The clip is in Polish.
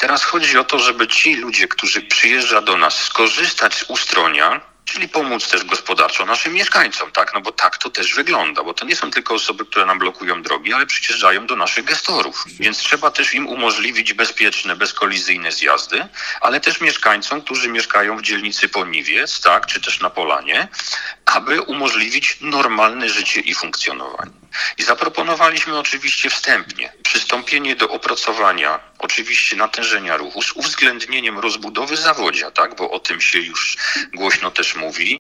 Teraz chodzi o to, żeby ci ludzie, którzy przyjeżdżają do nas, skorzystać z ustronia, czyli pomóc też gospodarczo naszym mieszkańcom, tak? No bo tak to też wygląda, bo to nie są tylko osoby, które nam blokują drogi, ale przyjeżdżają do naszych gestorów. Więc trzeba też im umożliwić bezpieczne, bezkolizyjne zjazdy, ale też mieszkańcom, którzy mieszkają w dzielnicy Poniwiec, tak? Czy też na Polanie, aby umożliwić normalne życie i funkcjonowanie. I zaproponowaliśmy oczywiście wstępnie przystąpienie do opracowania oczywiście natężenia ruchu z uwzględnieniem rozbudowy Zawodzia, tak, bo o tym się już głośno też mówi,